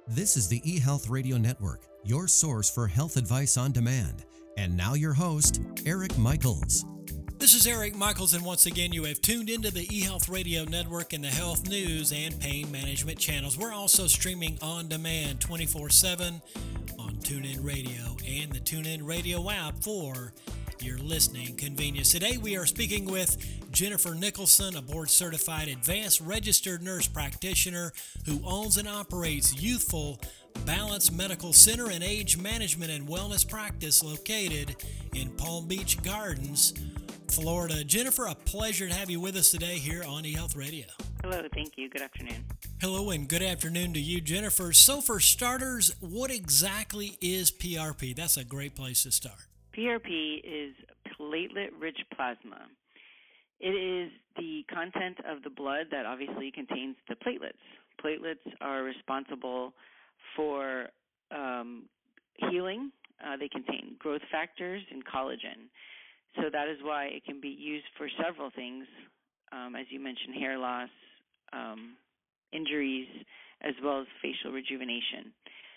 This is the eHealth Radio Network, your source for health advice on demand. And now your host, Eric Michaels. This is Eric Michaels, and once again, you have tuned into the eHealth Radio Network and the health news and pain management channels. We're also streaming on demand 24/7 on TuneIn Radio and the TuneIn Radio app for your listening convenience. Today, we are speaking with Jennifer Nicholson, a board-certified advanced registered nurse practitioner who owns and operates Youthful Balance Medical Center and Age Management and Wellness Practice located in Palm Beach Gardens, Florida. Jennifer, a pleasure to have you with us today here on eHealth Radio. Hello, thank you. Good afternoon. Hello and good afternoon to you, Jennifer. So for starters, what exactly is PRP? That's a great place to start. PRP is platelet-rich plasma. It is the content of the blood that obviously contains the platelets. Platelets are responsible for healing. They contain growth factors and collagen. So that is why it can be used for several things, as you mentioned, hair loss, injuries, as well as facial rejuvenation.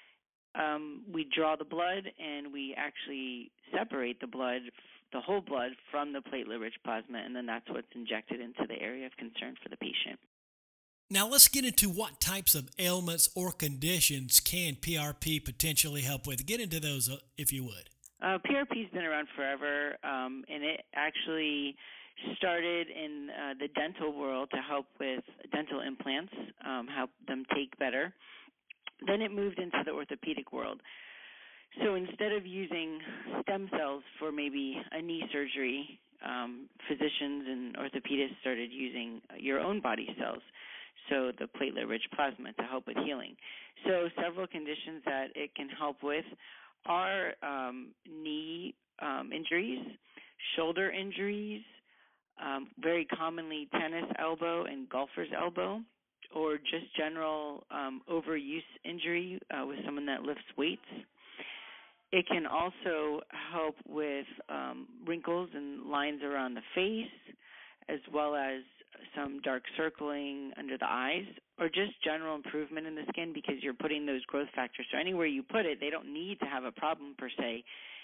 We draw the blood and we actually separate the blood, the whole blood, from the platelet-rich plasma, and then that's what's injected into the area of concern for the patient. Now let's get into what types of ailments or conditions can PRP potentially help with. Get into those if you would. PRP's been around forever, and it actually started in the dental world to help with dental implants, help them take better. Then it moved into the orthopedic world. So instead of using stem cells for maybe a knee surgery, physicians and orthopedists started using your own body cells, so the platelet-rich plasma, to help with healing. So several conditions that it can help with are knee injuries, shoulder injuries, very commonly tennis elbow and golfer's elbow, or just general overuse injury with someone that lifts weights. It can also help with wrinkles and lines around the face, as well as some dark circling under the eyes, or just general improvement in the skin because you're putting those growth factors. So anywhere you put it, they don't need to have a problem per se.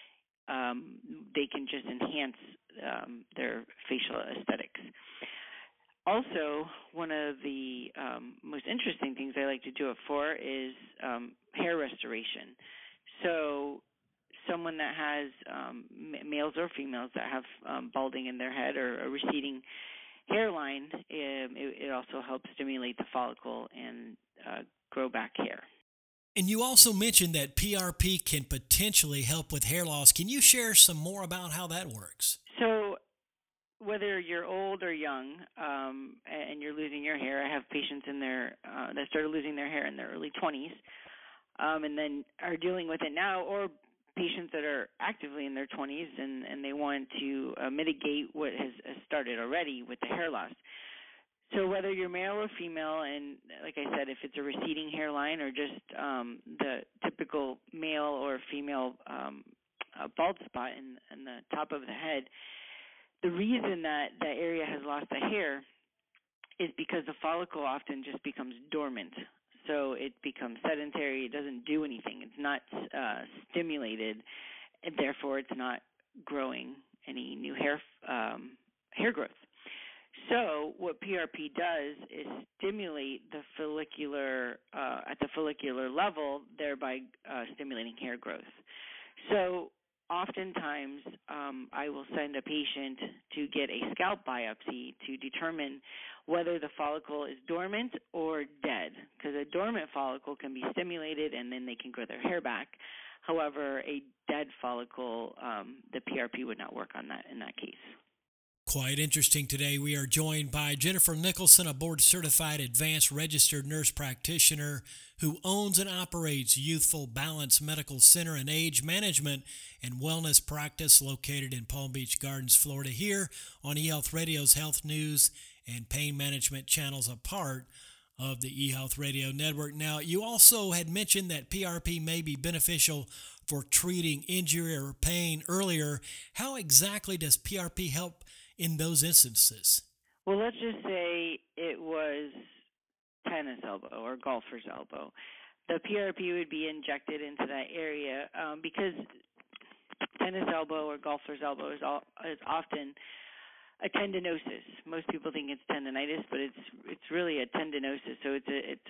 They can just enhance their facial aesthetics. Also, one of the most interesting things I like to do it for is hair restoration. So someone that has, males or females that have balding in their head or a receding hairline, it also helps stimulate the follicle and grow back hair. And you also mentioned that PRP can potentially help with hair loss. Can you share some more about how that works? So whether you're old or young and you're losing your hair, I have patients in their that started losing their hair in their early 20s and then are dealing with it now, or patients that are actively in their 20s and they want to mitigate what has started already with the hair loss. So whether you're male or female, and like I said, if it's a receding hairline or just the typical male or female bald spot in the top of the head, the reason that that area has lost the hair is because the follicle often just becomes dormant. So it becomes sedentary. It doesn't do anything. It's not stimulated, and therefore it's not growing any new hair growth. So what PRP does is stimulate the follicular at the follicular level, thereby stimulating hair growth. So oftentimes, I will send a patient to get a scalp biopsy to determine whether the follicle is dormant or dead, because a dormant follicle can be stimulated and then they can grow their hair back. However, a dead follicle, the PRP would not work on that in that case. Quite interesting. Today we are joined by Jennifer Nicholson, a board-certified advanced registered nurse practitioner who owns and operates Youthful Balance Medical Center and Age Management and Wellness Practice located in Palm Beach Gardens, Florida, here on eHealth Radio's Health News and Pain Management channels, a part of the eHealth Radio Network. Now, you also had mentioned that PRP may be beneficial for treating injury or pain earlier. How exactly does PRP help in those instances? Well, let's just say it was tennis elbow or golfer's elbow. the PRP would be injected into that area because tennis elbow or golfer's elbow is often a tendinosis. Most people think it's tendinitis, but it's really a tendinosis. So it's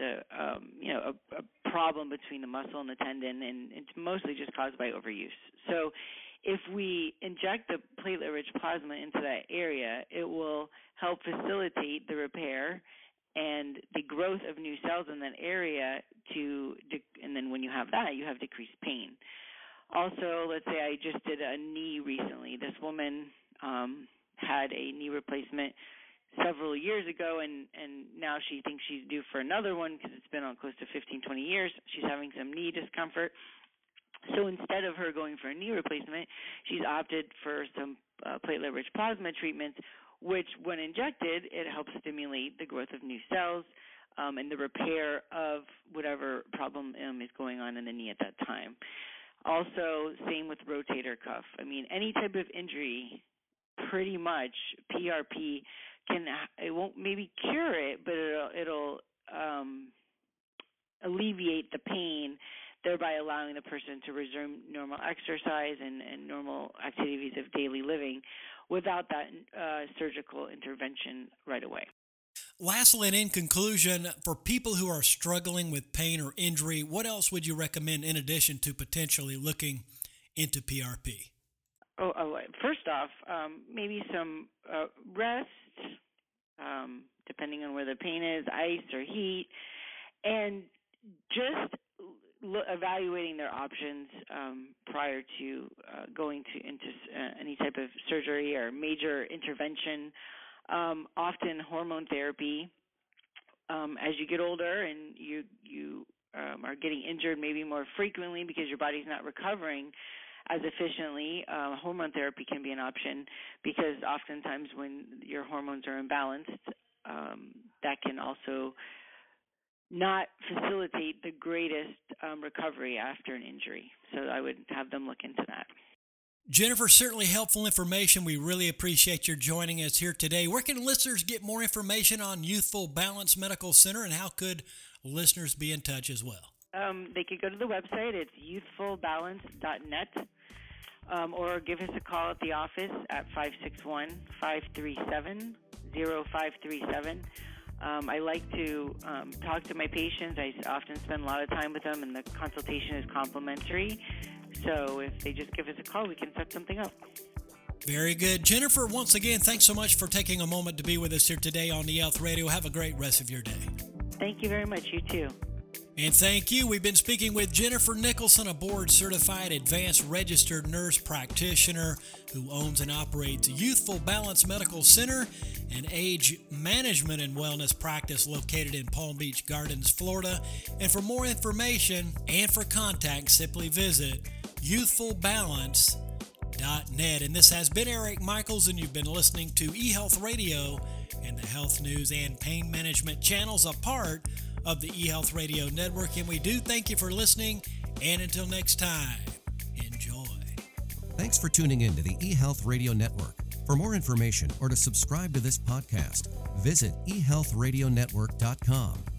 a problem between the muscle and the tendon, and it's mostly just caused by overuse. So if we inject the platelet-rich plasma into that area, it will help facilitate the repair and the growth of new cells in that area and then when you have that, you have decreased pain. Also, let's say I just did a knee recently. This woman had a knee replacement several years ago, and now she thinks she's due for another one because it's been on close to 15, 20 years. She's having some knee discomfort. So instead of her going for a knee replacement, she's opted for some platelet-rich plasma treatments, which, when injected, it helps stimulate the growth of new cells and the repair of whatever problem is going on in the knee at that time. Also, same with rotator cuff. I mean, any type of injury, pretty much PRP it won't maybe cure it, but it'll alleviate the pain, thereby allowing the person to resume normal exercise and normal activities of daily living without that surgical intervention right away. Lastly, and in conclusion, for people who are struggling with pain or injury, what else would you recommend in addition to potentially looking into PRP? First off, maybe some rest, depending on where the pain is, ice or heat, and just evaluating their options prior to going into any type of surgery or major intervention. Often hormone therapy. As you get older and you are getting injured maybe more frequently because your body's not recovering as efficiently, hormone therapy can be an option because oftentimes when your hormones are imbalanced, that can also not facilitate the greatest recovery after an injury. So I would have them look into that. Jennifer, certainly helpful information. We really appreciate your joining us here today. Where can listeners get more information on Youthful Balance Medical Center, and how could listeners be in touch as well? They could go to the website. It's youthfulbalance.net, or give us a call at the office at 561-537-0537. I like to talk to my patients. I often spend a lot of time with them, and the consultation is complimentary. So if they just give us a call, we can set something up. Very good. Jennifer, once again, thanks so much for taking a moment to be with us here today on eHealth Radio. Have a great rest of your day. Thank you very much. You too. And thank you. We've been speaking with Jennifer Nicholson, a board-certified advanced registered nurse practitioner who owns and operates Youthful Balance Medical Center, an age management and wellness practice located in Palm Beach Gardens, Florida. And for more information and for contact, simply visit youthfulbalance.net. And this has been Eric Michaels, and you've been listening to eHealth Radio and the Health News and Pain Management channels, a part of the eHealth Radio Network. And we do thank you for listening. And until next time, enjoy. Thanks for tuning in to the eHealth Radio Network. For more information or to subscribe to this podcast, visit eHealthRadioNetwork.com.